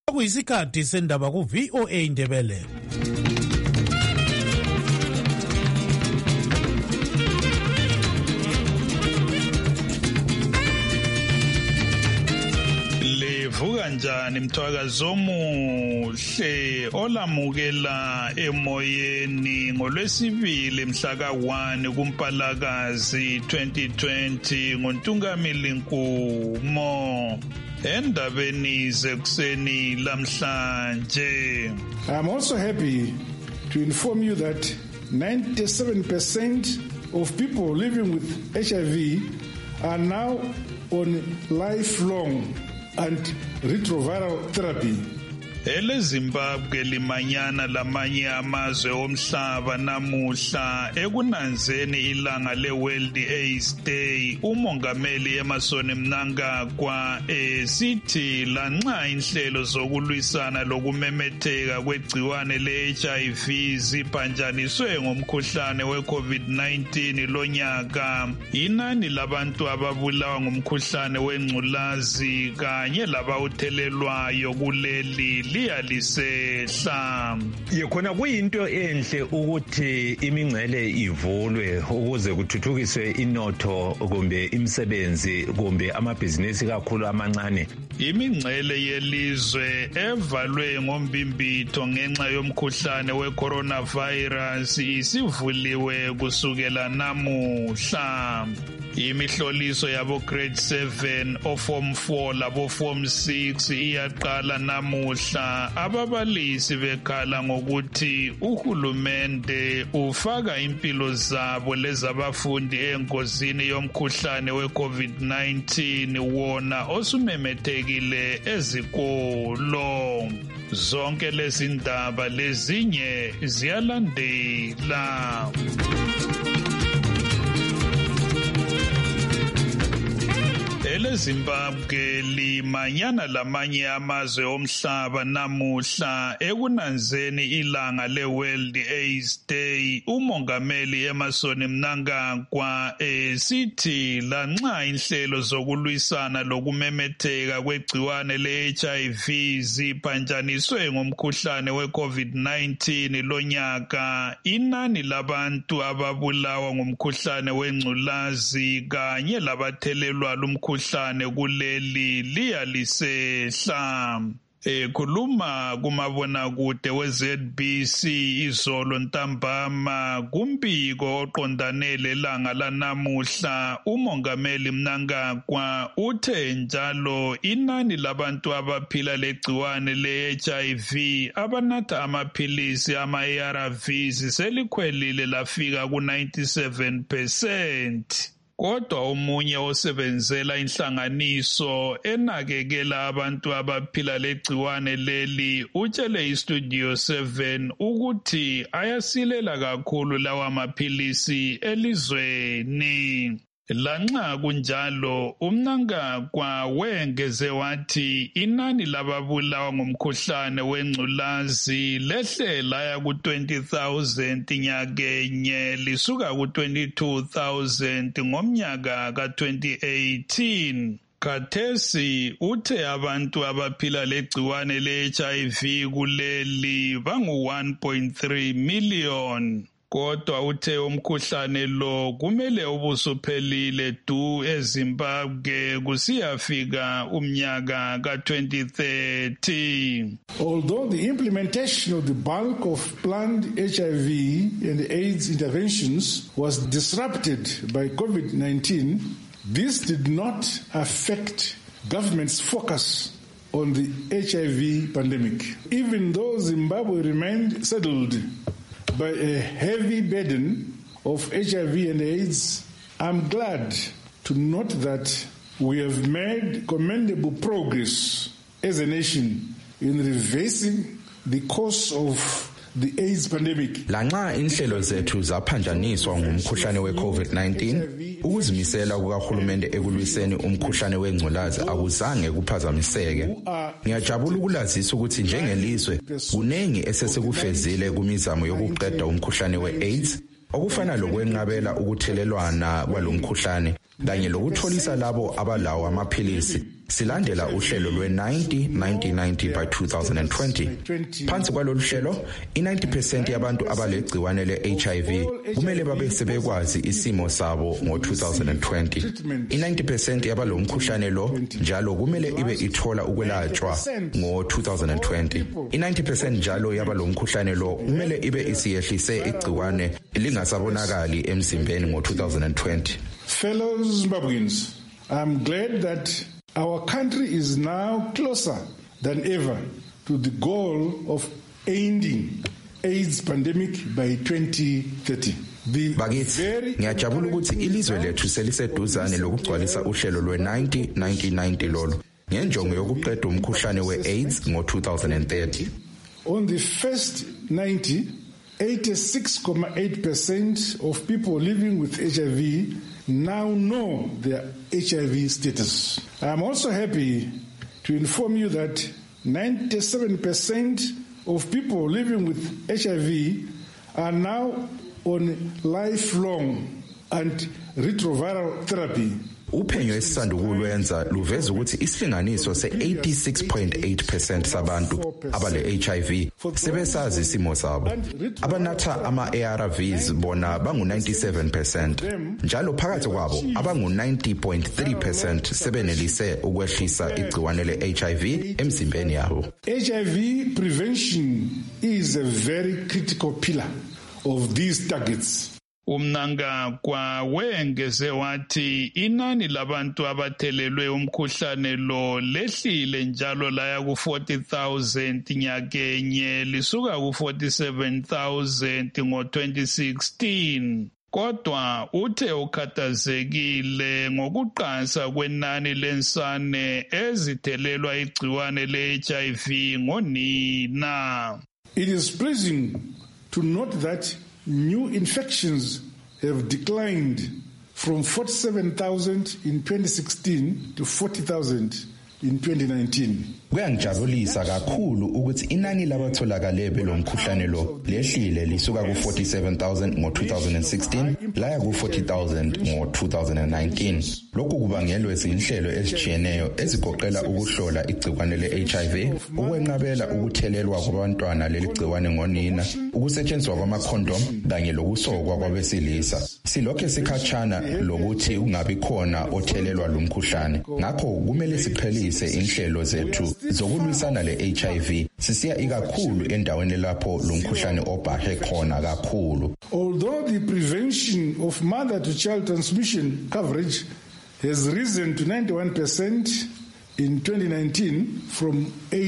Kuyisikhathi sendaba ku VOA Indebele. Livuka njani mthwakazi omuhle olamukela emoyeni ngolwesibili mhla ka-1 kuMpalakazi 2020 ngoNtungamili Nkumo. Endabeni zekuseni lamhlanje. I'm also happy to inform you that 97% of people living with HIV are now on lifelong antiretroviral therapy. EleZimbabwe limanyana lamanye amazwe omhlaba namuhla ekunanzeni ilanga le-World AIDS Day. Umongameli Emmerson Mnangagwa sithi lanxa inhlelo zokulwisana lokumemetheka kwegciwane le-HIV ziphanjaniswe ngomkhuhlane we-COVID-19 lonyaka, inani labantu ababulawa ngumkhuhlane wengculazi kanye labawuthelelwayo kuleli liyalisehla. Khona kuyinto enhle ukuthi imingcele ivulwe ukuze kuthuthukiswe inotho kumbe imisebenzi kumbe amabhizinisi kakhulu amancane. Imingcele yelizwe evalwe ngombimbitho ngenxa yomkhuhlane we-coronavirus isivuliwe kusukela namuhla. Imihloliso yabo grade 7 oform 4 labo form 6 iyaqala namuhla. Ababalisi bekhala ngokuthi uhulumende ufaka impilo zabo lezabafundi engozini yomkhuhlane we-COVID-19 wona osumemethekile ezikolo. Zonke lezi ndaba lezinye ziyalandela. EleZimbabwe limanyana lamanye amazwe omhlaba namuhla ekunanzeni ilanga le-World AIDS Day. Umongameli Emmerson Mnangagwa sithi lanxa inhlelo zokulwisana lokumemetheka kwegciwane le-HIV ziphanjaniswe ngomkhuhlane we-COVID-19 lonyaka, inani labantu ababulawa ngumkhuhlane wengculazi kanye labathelelwa lumkhuhlane kuleli liyalisehla. Khuluma kumabonakude we-ZBC izolo ntambama kumbiko oqondane lelanga lanamuhla, umongameli Mnangagwa uthe njalo inani labantu abaphila legciwane le-HIV abanatha amaphilisi ama-ARVs selikhwelile lafika ku-97%. Kodwa omunye osebenzela inhlanganiso enakekela abantu abaphila legciwane leli utshele iStudio 7 ukuthi ayasilela kakhulu lawa maphilisi elizweni. Lanxa kunjalo uMnangagwa wengeze wathi inani lababulawa ngumkhuhlane wengculazi lehle laya ku-20,000 nyakenye lisuka ku-22,000 ngomnyaka ka-2018. Khathesi uthe abantu abaphila legciwane le-HIV kuleli bangu-1.3 million. Kodwa uthe umkhuhlane lo kumele ubusuphelile eZimbabwe kusiyafika umnyaka ka-2030. Although the implementation of the bulk of planned HIV and AIDS interventions was disrupted by COVID-19, this did not affect government's focus on the HIV pandemic. Even though Zimbabwe remained saddled by a heavy burden of HIV and AIDS, I'm glad to note that we have made commendable progress as a nation in reversing the course of the AIDS pandemic. Lanxa inhlelo zethu zaphanjaniswa ngumkhuhlane we-COVID-19, ukuzimisela kukahulumende ekulwiseni umkhuhlane wengculazi akuzange kuphazamiseke. Ngiyajabula ukulazisa ukuthi njengelizwe kuningi esesekufezile kumizamo yokuqeda umkhuhlane we-AIDS, okufana lokwenqabela ukuthelelwana kwalomkhuhlane kanye lokutholisa labo abalawo amaphilisi. silandela uhlelo lwe-90-90-90 by 2020. Phansi kwalolu hlelo, i-90% yabantu abalegciwane le-HIV kumele babe sebekwazi isimo sabo ngo-2020. I-90% yabalo mkhuhlane lo njalo kumele ibe ithola ukwelatshwa ngo-2020. I-90% njalo yabalo mkhuhlane lo kumele ibe isiyehlise igciwane lingasabonakali emzimbeni ngo-2020. Fellow Zimbabweans, I'm glad that our country is now closer than ever to the goal of ending AIDS pandemic by 2030. Bakithi, ngiyajabula ukuthi ilizwe lethu seliseduzane lokugcwalisa uhlelo lwe-90-90-90 lolo ngenjongo yokuqeda umkhuhlane we-AIDS ngo-2030. On the first 90, 86.8% of people living with HIV now know their HIV status. I am also happy to inform you that 97% of people living with HIV are now on lifelong antiretroviral therapy. Uphenyo esisanda ukulwenza luveza ukuthi isilinganiso se-86.8% sabantu abale-HIV sebesazi isimo sabo. Abanatha ama-ARVs bona bangu-97%. Njalo phakathi kwabo abangu-90.3% sebenelise ukwehlisa igciwane le-HIV emzimbeni yabo. HIV prevention is a very critical pillar of these targets. Umnangagwa wengeze wathi inani labantu abathelelwe umkhuhlane lo lehlile njalo laya ku-40,000 nyakenye lisuka ku-47,000 ngo-2016. Kodwa uthe ukhathazekile ngokuqansa kwenani lensane ezithelelwa igciwane le-HIV ngonina. It is pleasing to note that new infections have declined from 47,000 in 2016 to 40,000 in 2019. Kuyangijabulisa kakhulu ukuthi inani labatholakale belomkhuhlane lo lehlile lisuka ku-47,000 ngo-2016 laya ku-40,000 ngo-2019. Lokhu kubangelwe izinhlelo ezijiyeneyo ezigoqela ukuhlola igciwane le-HIV, ukwenqabela ukuthelelwa kwabantwana leli gciwane ngonina, ukusetshenziswa kwamakhondom kanye lokusokwa kwabesilisa. Silokhe sikhatshana lokuthi ungabi khona othelelwa lo mkhuhlane. Ngakho kumele siqhelise inhlelo zethu zokulwisana le-HIV sisiya ikakhulu endaweni lapho lo mkhuhlane obhahe khona kakhulu. Although the prevention of mother-to-child transmission coverage has risen to 91% in 2019 from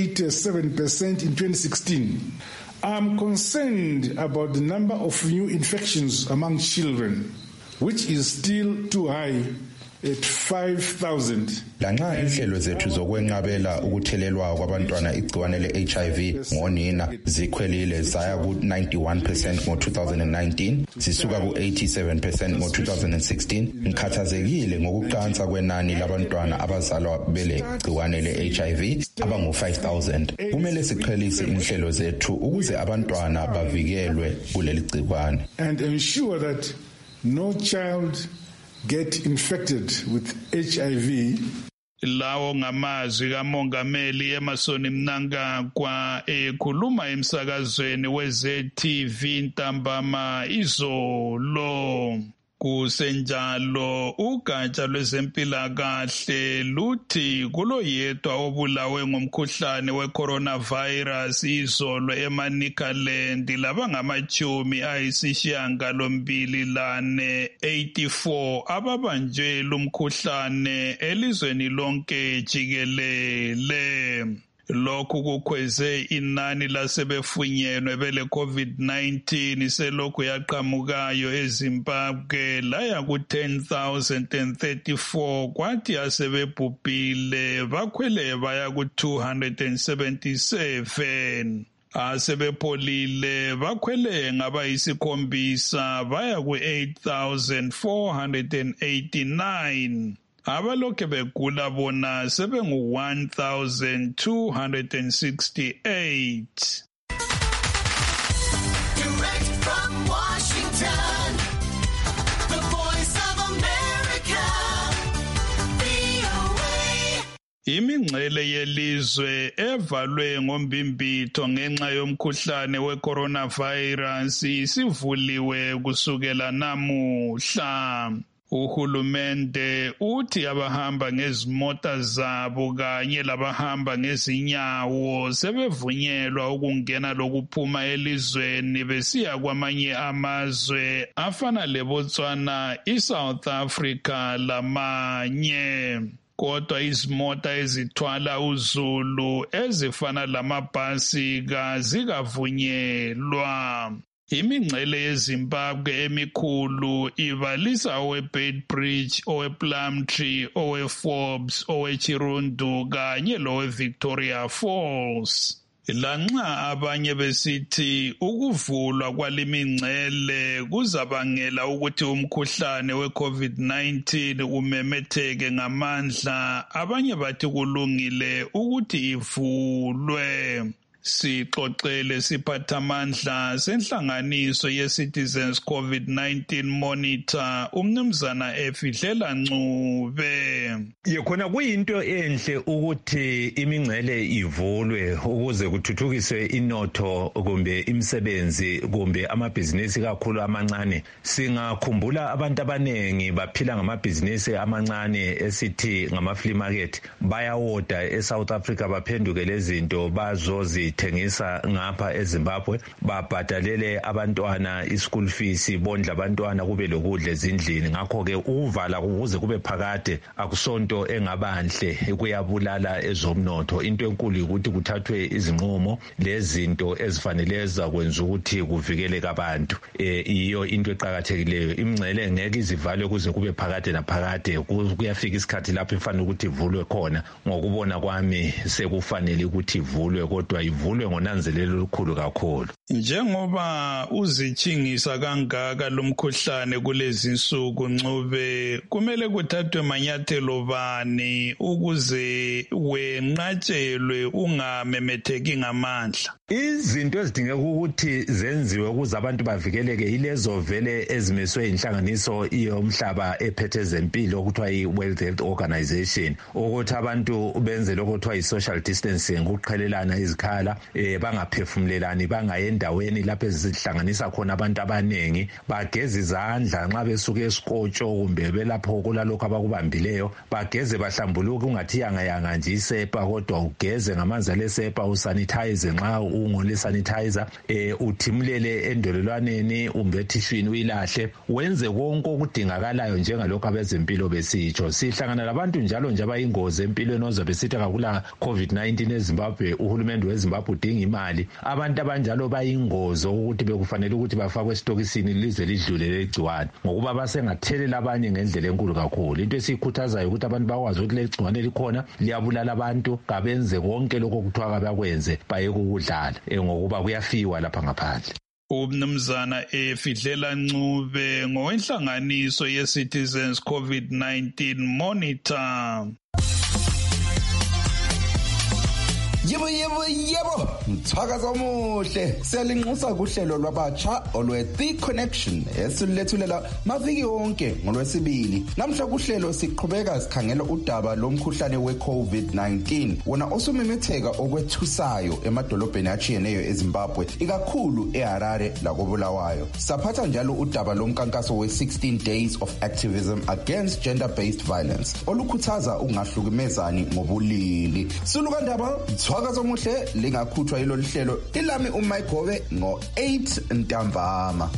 87% in 2016, I'm concerned about the number of new infections among children, which is still too high at 5,000. Lanxa inhlelo zethu zokwenqabela ukuthelelwa kwabantwana igciwane le-HIV ngonina zikhwelile zaya ku-91% ngo-2019 zisuka ku-87% ngo-2016. Ngikhathazekile ngokuqansa kwenani labantwana abazalwa bele gciwane le-HIV abangu-5,000. Kumele siqhelise inhlelo zethu ukuze abantwana bavikelwe kuleli gciwane and ensure that no child get infected with HIV. Lawo ngamazwi kaMongameli Emmerson Mnangagwa ekhuluma emsakazweni we-ZTV ntambama izolo. Kusenjalo ugatsha lwezempilakahle luthi kulo yedwa obulawe ngomkhuhlane we-coronavirus izolo eManicaland labangama-84 ababanjwe lumkhuhlane elizweni lonke jikelele. Lokhu kukhweze inani lasebefunyenwe bele COVID-19 selokhu yaqhamukayo eZimbabwe laya ku-10,034 kwathi asebebhubhile bakhwele baya ku-277. Asebepholile bakhwele ngabayisikhombisa baya ku-8,489. Abalokhe begula bona sebengu-1,268. Direct from Washington, the Voice of America, VOA. Imingcele yelizwe evalwe ngombimbitho ngenxa yomkhuhlane we-coronavirus isivuliwe kusukela namuhla. Uhulumende uthi abahamba ngezimota zabo kanye labahamba ngezinyawo sebevunyelwa ukungena lokuphuma elizweni besiya kwamanye amazwe afana leBotswana, iSouth Africa lamanye. Kodwa izimota ezithwala uzulu ezifana lamabhasi kazikavunyelwa. Imingcele yeZimbabwe emikhulu ibalisa oweBeitbridge, owePlumtree, oweForbes, oweChirundu kanye loweVictoria Falls. Lanxa abanye besithi ukuvulwa kwalimingcele kuzabangela ukuthi umkhuhlane we-COVID-19 umemetheke ngamandla, abanye bathi kulungile ukuthi ivulwe. Sixoxele siphathamandla senhlanganiso ye-Citizens COVID-19 Monitor umnumzana Efidlela Ncube. Khona kuyinto enhle ukuthi imingcele ivulwe ukuze kuthuthukiswe inotho kumbe imisebenzi kumbe amabhizinisi kakhulu amancane. Singakhumbula abantu abanengi baphila ngamabhizinisi amancane esithi ngama-flea market, bayawoda eSouth Africa baphenduke lezinto bazozithengisa ngapha eZimbabwe, babhadalele abantwana ischool fees, bondla abantwana kube lokudla ezindlini. Ngakho-ke ukuvala ukuze kube phakade akusonto engabanhle, kuyabulala ezomnotho. Into enkulu ukuthi kuthathwe izinqumo lezinto ezifanele zakwenza ukuthi kuvikeleke abantu. Iyo into eqhakathekileyo. Imingcele ngeke izivalwe kuze kube phakade naphakade. Kuyafika isikhathi lapho ifanele ukuthi ivulwe khona. Ngokubona kwami sekufanele ukuthi ivulwe, kodwa ivulwe ngonanzelelo olukhulu kakhulu. Njengoba uzitshingisa kangaka lomkhuhlane kulezi insuku Ncube, kumele kuthathwe manyathelo bani ukuze wenqatshelwe ungamemetheki ngamandla? Izinto ezidingeka ukuthi zenziwe ukuze abantu bavikeleke yilezo vele ezimiswe inhlanganiso yomhlaba ephethe ezempilo okuthiwa yi-World Health Organization, ukuthi abantu benze lokho kuthiwa yi-social distancing, ukuqhelelana izikhala, bangaphefumulelani, bangaye endaweni lapho ezihlanganisa khona abantu abanengi, bageze izandla nxa besuka esikotsho kumbe belapho kulalokho abakubambileyo, bageze bahlambuluke, ungathi yanga nje isepa, kodwa ugeze ngamanzi alesepa, usanitize nxa ungole sanitizer, uthimulele endololwaneni, umbethishwini uyilahle, wenze konke okudingakalayo njengalokho abezempilo besitsho. Sihlangana labantu njalo nje abayingozi empilweni ozobe sithi akula COVID-19 eZimbabwe, uhulumende weZimbabwe udinga imali. Abantu abanjalo bayingozi ukuthi bekufanele ukuthi bafakwe esitokisini lize lidlule legciwane, ngokuba basengathelela abanye ngendlela enkulu kakhulu. Into esiyikhuthazayo ukuthi abantu bakwazi ukuthi legciwane likhona, liyabulala abantu, kabenze konke lokho kuthiwa bakwenze, bayeke ukudlala ngokuba kuyafiwa lapha ngaphandle. Umnumzana Efidlela Ncube ngowenhlanganiso ye-Citizens COVID-19 Monitor. Yebo, mthakazo omuhle. Siyalinxusa kuhlelo lwabatsha olwe-The Connection esilethulela maviki wonke ngolwesibili. Namhla kuhlelo siqhubeka sikhangela udaba lomkhuhlane we-COVID-19 wona osumemetheka okwethusayo emadolobheni atshiyeneyo eZimbabwe, ikakhulu eHarare lakoBulawayo. Saphatha njalo udaba lomkankaso we-16 Days of Activism Against Gender-Based Violence olukhuthaza ukungahlukumezani ngobulili. Sulukandaba mthakazo omuhle lingakhuthwa yilo lihlelo ilami uMayigobe ngo-8 ntambama.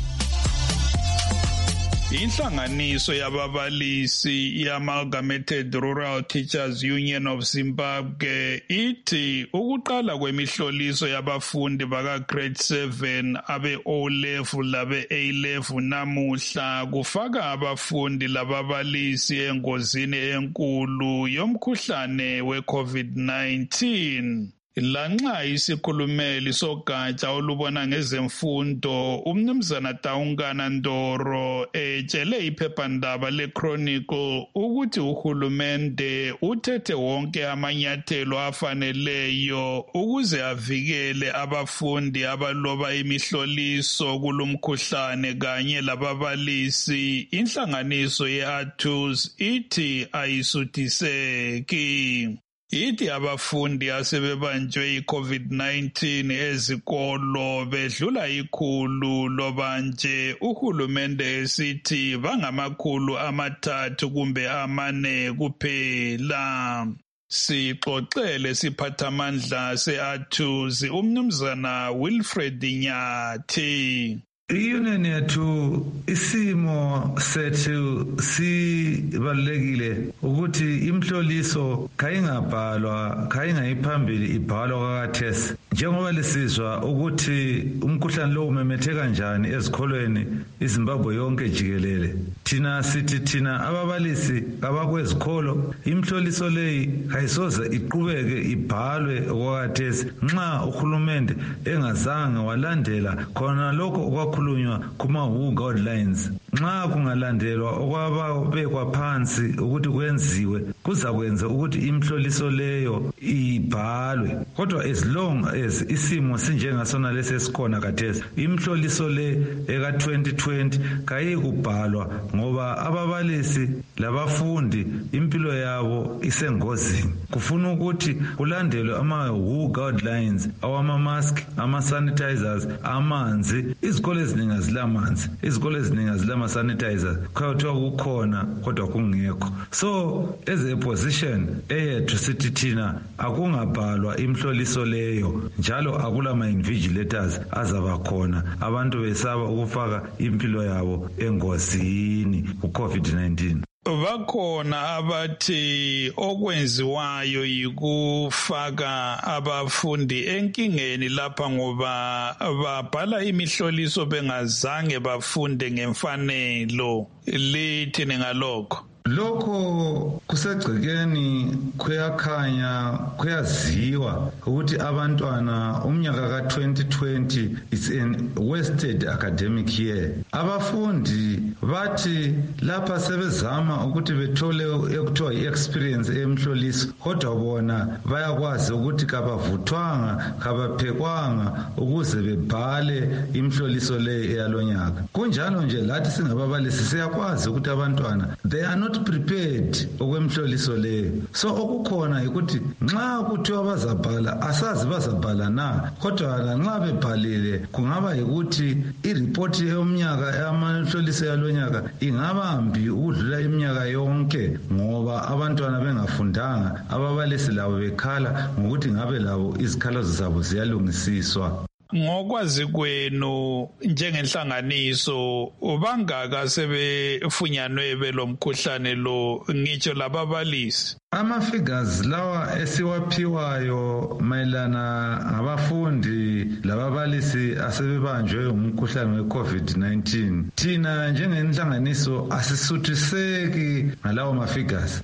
Inhlanganiso yababalisi i-Amalgamated Rural Teachers Union of Zimbabwe ithi ukuqala kwemihloliso yabafundi baka-grade 7 abe-O-level labe-A-level namuhla kufaka abafundi lababalisi engozini enkulu yomkhuhlane we-COVID-19. Lanxa isikhulumeli sogatsha olubona ngezemfundo umnumzana Taungana Ndoro etshele iphephandaba leChronicle ukuthi uhulumende uthethe wonke amanyathelo afaneleyo ukuze avikele abafundi abaloba imihloliso kulomkhuhlane kanye lababalisi. Inhlanganiso ye-ATUS ithi ayisuthiseki. Ithi abafundi asebebanjwe i-COVID-19 ezikolo bedlula ikhulu loba nje uhulumende esithi bangamakhulu 3 kumbe 4 kuphela. Sixoxele siphathamandla se-ATUZI umnumzana Wilfred Nyathi. I-union yethu isimo sethu sibalulekile ukuthi imhloliso kayingabhalwa kayingayiphambili ibhalwa kakathesi njengoba lisizwa ukuthi umkhuhlane lo umemetheka kanjani ezikolweni iZimbabwe yonke jikelele. Thina ababalisi abakwezikolo imhloliso leyi kayisoze iqhubeke ibhalwe okwakathesi nxa uhulumende engazange walandela khona lokho okwakhulunywa kuma-WHO guidelines. Nxa kungalandelwa okwabekwa phansi ukuthi kwenziwe kuzakwenza ukuthi imhloliso leyo ibhalwe. Kodwa as long as isimo sinjengasona lesi esikhona kathesi imhloliso le eka-2020 kayikubhalwa ngoba ababalisi labafundi impilo yabo isengozini. Kufuna ukuthi kulandelwe ama-WHO guidelines awama-mask, ama-sanitizers, amanzi. Izikole eziningi azilamanzi, izikole eziningi azilama-sanitizers, kuthiwa kukhona kodwa kungekho. So as a position eyethu sithi thina akungabhalwa imhloliso leyo njalo akulama-invigilators azaba khona abantu besaba ukufaka impilo yabo engozini ku-COVID-19. Bakhona abathi okwenziwayo yikufaka abafundi enkingeni lapha ngoba babhala imihloliso bengazange bafunde ngemfanelo. Lithi ngalokho. Lokho kusegcekeni kuyakhanya kuyaziwa ukuthi abantwana umnyaka ka-2020 is an wasted academic year. Abafundi bathi lapha sebezama ukuthi bethole ekuthiwa i-experience emhloliso kodwa bona bayakwazi ukuthi kabavuthwanga kabaphekwanga ukuze bebhale imhloliso leyo eyalonyaka. Kunjalo nje lathi singababalisi siyakwazi ukuthi abantwana they are not prepared okwemhloliso leyo. So okukhona ukuthi nxa kuthiwa bazabhala asazi bazabhala na kodwa nxa bebhalile kungaba yikuthi ireport yomnyaka yamanhloliso yalonyaka ingabambi ukudlula iminyaka yonke ngoba abantwana bengafundanga ababalisi labo bekhala ngokuthi ngabe labo izikhalazo zabo ziyalungisiswa. Ngokwazi kwenu njengenhlanganiso bangaka sebefunyanwe belomkhuhlane lo ngitsho lababalisi? Ama-figures lawa esiwaphiwayo mayelana ngabafundi lababalisi asebebanjwe umkhuhlane we-COVID-19 thina njengenhlanganiso asisuthiseki ngalawo ma-figures.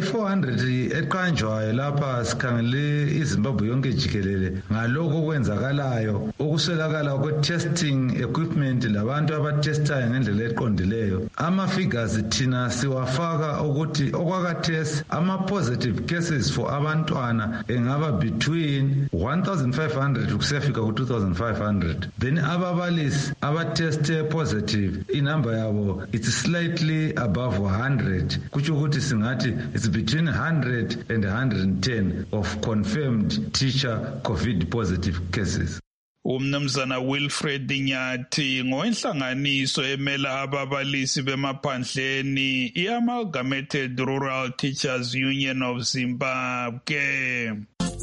I-400 eqanjwayo lapha sikhangele iZimbabwe yonke jikelele ngalokho okwenzakalayo ukuswelakala kwe-testing equipment labantu abatestayo ngendlela eqondileyo. Ama-figures thina siwafaka ukuthi okwakathesi positive cases for abantwana engaba between 1,500 kusiyafika ku-2,500. Then ababalisi abateste positive inumber yabo it's slightly above 100 kutsho ukuthi singathi it's between 100 and 110 of confirmed teacher COVID positive cases. Umnumzana Wilfred Nyathi ngowenhlanganiso emela ababalisi bemaphandleni i-Amalgamated Rural Teachers Union of Zimbabwe.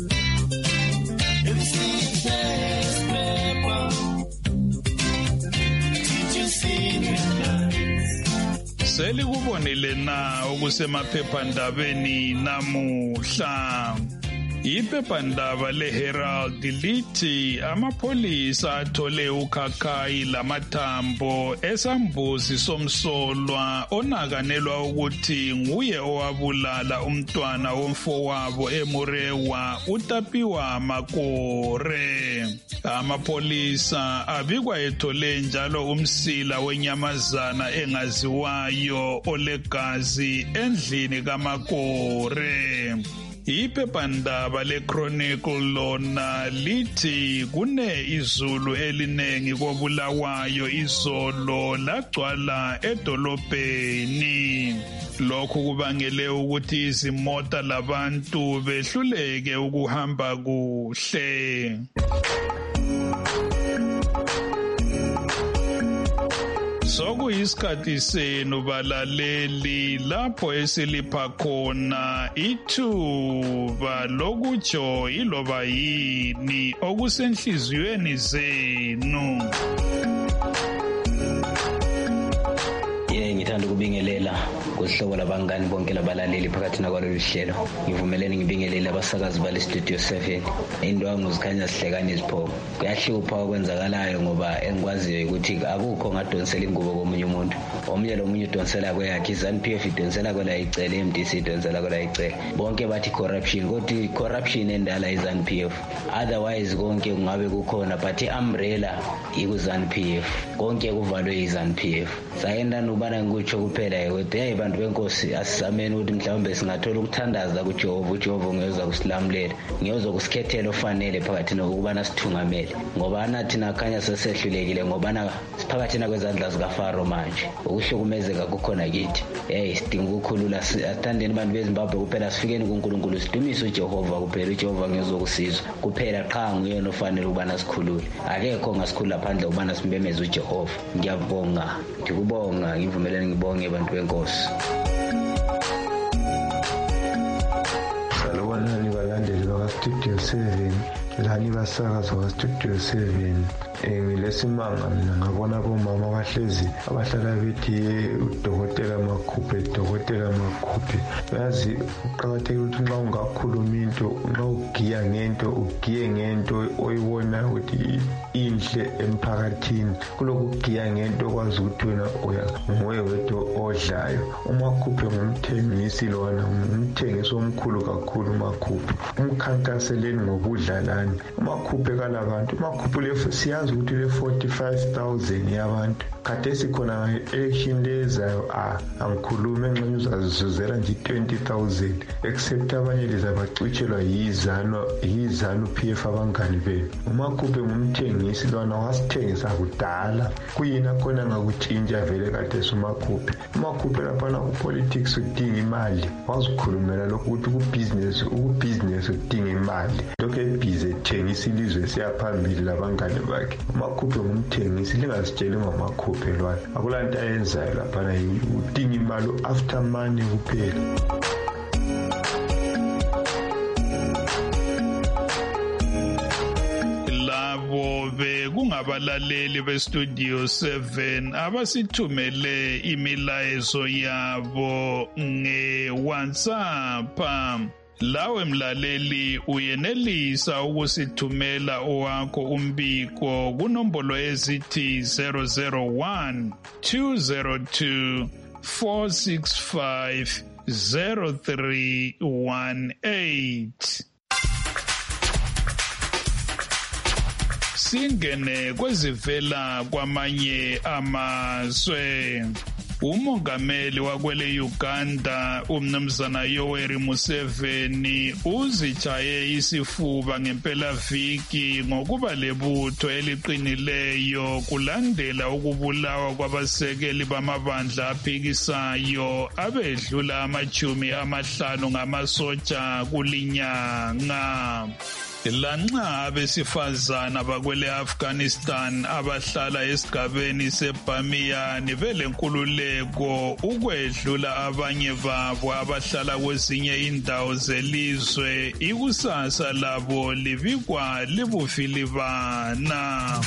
Selikubonile na okusemaphephandabeni namuhla. Iphephandaba leHerald lithi amapholisa athole ukhakhayi lamathambo esambuzi somsolwa onakanelwa ukuthi nguye owabulala umntwana womfowabo eMurewa uTapiwa Makore. Amapholisa abikwa ethole njalo umsila wenyamazana engaziwayo olegazi endlini kaMakore. Iphephandaba leChronicle lona lithi kune izulu elinengi kobulawayo izolo lagcwala edolobheni. lokhu kubangele ukuthi izimota labantu behluleke ukuhamba kuhle. Sokuyisikhathi senu balaleli lapho esilipha khona ithuba lokutsho iloba yini okusenhliziyweni zenu. Ngithanda ukubingelela kuhlobo labangani bonke labalaleli phakathi kwalolu hlelo. Ngivumelene ngibingelele abasakazi bale Studio 7. Indwangu zikhanya sihlekana izipho. Kuyahlupha okwenzakalayo ngoba engikwaziyo ukuthi akukho ngadonsela ingubo komunye umuntu. Omunye lomunye udonsela kweyakhe, iZANU-PF idonsela kwela icele, MDC idonsela kwela icele. Bonke bathi corruption, kodwa corruption endala iZANU-PF. Otherwise konke kungabe kukhona, but umbrella iku-ZANU-PF. Konke kuvalwe iZANU-PF. Sayenda nubana ngikutsho kuphela ukuthi hey bantu benkosi asisameni ukuthi mhlawumbe singathola ukuthandaza kuJehova, uJehova ngiyeza kusilamulela, ngiyeza kusikhethela ofanele phakathi nokubana sithungamele, ngoba nathi nakhanya sesehlulekile ngoba siphakathi kwezandla zikaFaro manje. Ukuhlukumezeka kukhona kithi. Hey sidinga ukukhulula, athandeni abantu beZimbabwe kuphela, sifikeni kuNkulunkulu, sidumise uJehova kuphela. uJehova ngizokusizwa kuphela, qha nguyena ofanele ukubana sikhulule. Akekho ngasikhulula phandle ukubana simbemeze uJehova. Ngiyabonga, ngikubonga, ngivumelene ngibonge abantu benkosi. Salubonani balandeli baka-Studio 7, lani basakazi baka-Studio 7. Ngilesimanga mina ngabona bomama abahlala bethi udokotela Makhuphe. Yazi uqakathekile ukuthi nxa ungakhuluma into, nxa ugiya ngento, ugiye ngento oyibona ukuthi inhle emphakathini, kulokugiya ngento okwazi ukuthi wena nguwe wedwa odlayo. uMakhuphe ngumthengisi lona, ngumthengisi omkhulu kakhulu uMakhuphe. Umkhankaseleni ngobudlalani. uMakhuphe kalabantu, uMakhuphe lefu siyazi ukuthi le 45,000 yabantu kade sikhona election lezayo. Angikhulume enxenye uzazizuzela nje 20,000 except abanye lizabacitshelwa yiZANU-PF abangani benu. uMakhuphe ngumthengisi lona, wasithengisa kudala. Kuyini khona ngakutshintsha vele kade uMakhuphe. uMakhuphe laphana kupolitics udinga imali, wazikhulumela lokhu ukuthi ukubhizinesi udinga imali. Lokhu ebhizi ethengisa ilizwe siyaphambili labangani bakhe. uMakhuphe ngumthengisi, lingasitsheli ngoMakhuphe lwana, akulanto ayenzayo laphana, udinga imali, after money kuphela. Kungabalaleli beStudio 7 abasithumele imilayezo yabo ngeWhatsApp. Lawe mlaleli uyenelisa ukusithumela owakho umbiko kunombolo ezithi 001 202 465 0318. Singene kwezivela kwamanye amazwe. Umongameli wakwele Uganda umnumzana Yoweri Museveni uzichaye isifuba ngempelaviki ngokuba lebutho eliqinileyo kulandela ukubulawa kwabasekeli bamabandla aphikisayo abedlula 50 ngamasotsha kulinyanga. Lanxa abesifazana bakwele Afghanistan abahlala esigabeni seBamiyan belenkululeko ukwedlula abanye babo abahlala kwezinye indawo zelizwe, ikusasa labo libikwa libufilibana.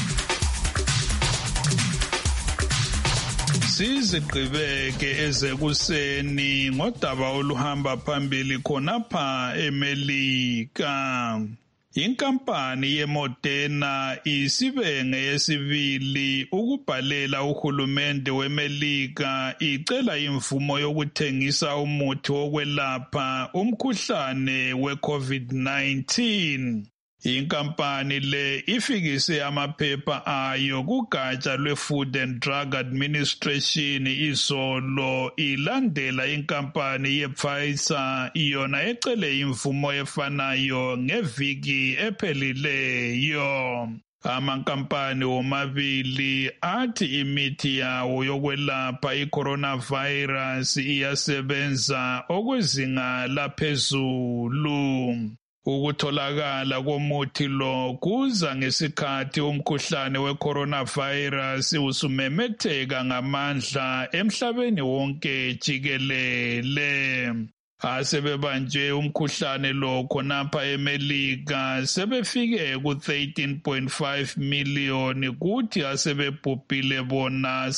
Sizigqibeke ezekuseni ngodaba oluhamba phambili khonapha eMelika. Inkampani yeModerna isibenge yesibili ukubhalela uhulumende weMelika icela imvumo yokuthengisa umuthi wokwelapha umkhuhlane we-COVID-19. Inkampani le ifikise amaphepha ayo kugatsha lwe-Food and Drug Administration izolo, ilandela inkampani ye-Pfizer yona ecele imvumo efanayo ngeviki ephelileyo. Amankampani womabili athi imithi yawo yokwelapha i-coronavirus iyasebenza okwezinga laphezulu. Ukutholakala komuthi lo kuza ngesikhathi umkhuhlane we-coronavirus usumemetheka ngamandla emhlabeni wonke jikelele. Asebebanjwe umkhuhlane lo khonapha eMelika sebefike ku-13.5 million kuthi asebebhubhile bona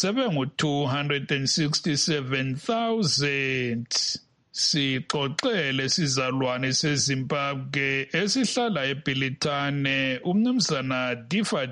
sebengu-267,000. Sixoxele sizalwane seZimbabwe esihlala eBilitane umnumzana Difa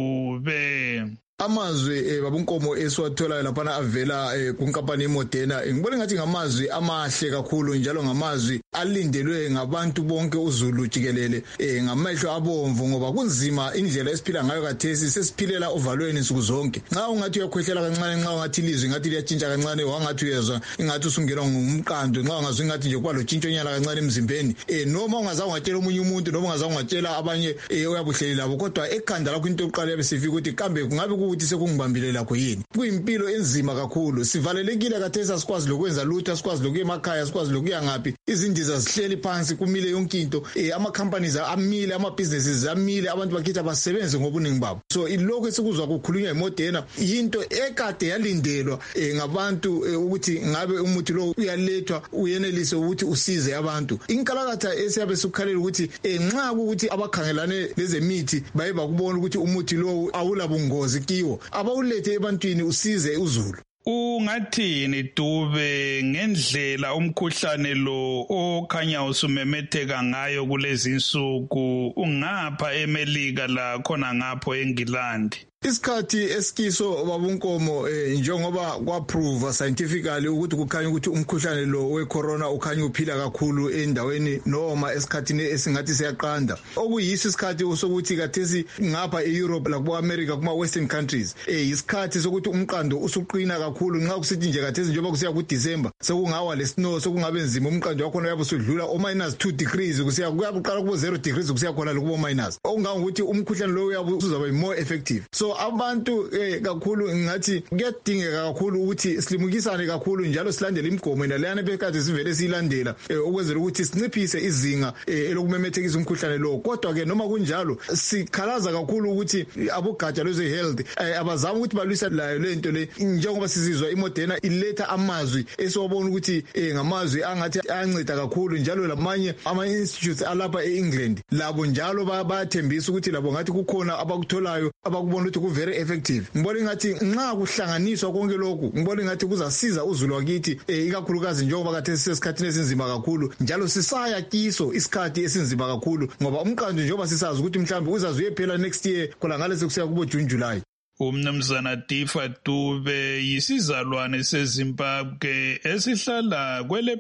Dube. Amazwi babunkomo esiwathola laphana avela kunkampani yeModerna ngibona ngathi ngamazwi amahle kakhulu njalo ngamazwi alindelwe ngabantu bonke uZulu jikelele ngamehlo abomvu ngoba kunzima indlela esiphila ngayo kathesi sesiphilela ovalweni insuku zonke. Nxa ungathi uyakhwehlela kancane, nxa ungathi ilizwi ngathi liyatshintsha kancane, wangathi uyezwa ingathi usungenwa ngumqando, nxa ungazwe ingathi nje kuba lotshintshonyana kancane emzimbeni noma ungazange watshela omunye umuntu noma ungazange watshela abanye oyabuhleli labo, kodwa ekhanda lakho into yokuqala yabe sifika ukuthi kambe kungabe ukuthi sekungibambile lakho yini. Kuyimpilo enzima kakhulu, sivalelekile kathesi, asikwazi lokwenza lutho, asikwazi lokuya emakhaya, asikwazi lokuya ngaphi, izindiza zihleli phansi, kumile yonke into, ama-companies amile, ama-businesses amile, abantu bakhetha basebenze ngobuningi babo. So ilokho esikuzwa kukhulunywa yiModerna yinto ekade yalindelwa ngabantu ukuthi ngabe umuthi lo uyalethwa uyenelise ukuthi usize abantu. Inkalakatha esiyabe sikukhalela ukuthi nxa ukuthi abakhangelane lezemithi baye bakubona ukuthi umuthi lo awulabungozi kiwo, abawulethe ebantwini usize uZulu. Ungathini Dube ngendlela umkhuhlane lo okhanya usumemetheka ngayo kulezi insuku ungapha eMelika la khona ngapho eNgilandi? Isikhathi esikiso babunkomo njengoba kwaprove scientifically ukuthi kukhanya ukuthi umkhuhlane lo wecorona ukhanya uphila kakhulu endaweni noma esikhathini esingathi siyaqanda, okuyisi isikhathi sokuthi kathesi ngapha eEurope la kuAmerica kuma western countries isikhathi sokuthi umqando usuqina kakhulu. Nxa kusithi nje kathesi njengoba kusiya kuDecember sekungawa lesnow, sekungabe nzima, umqando wakho uyabe usudlula -2 degrees kusiya kuqala kubo 0 degrees kusiya khona lokubo minus, okungangokuthi umkhuhlane lo uyabe uzaba more effective. So abantu kakhulu ngathi kuyadingeka kakhulu ukuthi silimukisane kakhulu njalo silandele imigomo naleyana bekade sivele siyilandela ukwenzela ukuthi sinciphise izinga elokumemethekisa umkhuhlane lo. Kodwa ke noma kunjalo sikhalaza kakhulu ukuthi abogatsha lweze-health abazama ukuthi balwisa layo lento le, njengoba sizizwa iModerna iletha amazwi esiwabona ukuthi ngamazwi angathi ayanceda kakhulu, njalo lamanye ama-institutes alapha e-England labo njalo bayathembisa ukuthi labo ngathi kukhona abakutholayo abakubona ukuthi very effective. Ngibona ngathi nxa kuhlanganiswa konke lokhu, ngibona ngathi kuzasiza uZulu wakithi ikakhulukazi njengoba kade sisesikhathini esinzima kakhulu njalo sisaya kiso isikhathi esinzima kakhulu ngoba umqando njengoba sisazi ukuthi mhlawumbe uzazuye phela next year khona ngale sekusiya kubo June July. Umnumzana Difa Dube yisizalwane seZimbabwe esihlala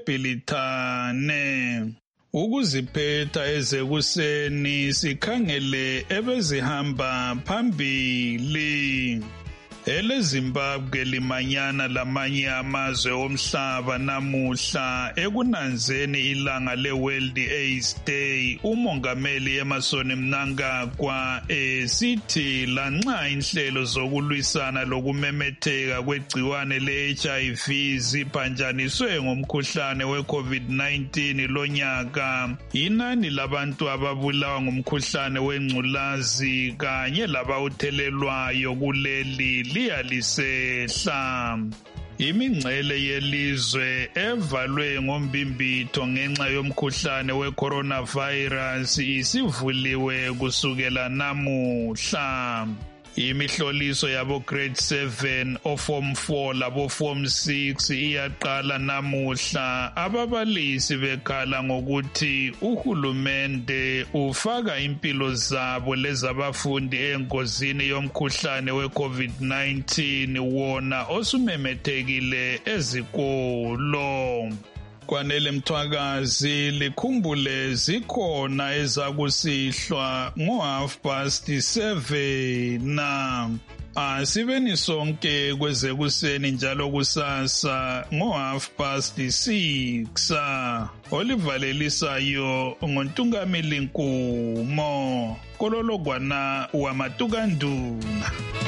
kweleBilitane. Ukuziphetha ezekuseni sikhangele ebezihamba phambili. EleZimbabwe limanyana lamanye amazwe omhlaba namuhla ekunanzeni ilanga le-World AIDS Day. Umongameli Emmerson Mnangagwa sithi lanxa inhlelo zokulwisana lokumemetheka kwegciwane le-HIV ziphanjaniswe ngomkhuhlane we-COVID-19 lonyaka, inani labantu ababulawa ngumkhuhlane wengculazi kanye labawuthelelwayo kuleli liyalisehla. Imingcele yelizwe evalwe ngombimbitho ngenxa yomkhuhlane we-coronavirus isivuliwe kusukela namuhla. Imihloliso yabo grade 7 oform 4 labo form 6 iyaqala namuhla. Ababalisi bekhala ngokuthi uhulumende ufaka impilo zabo lezabafundi engozini yomkhuhlane we-COVID-19 wona osumemethekile ezikolo. Kwanele Mthwakazi likhumbule zikhona ezakusihlwa ngo-7:30. Asibeni sonke kwezekuseni njalo kusasa ngo6:30. Olivalelisayo ngontungameli Nkumo, Kolologwana wamatukanduna.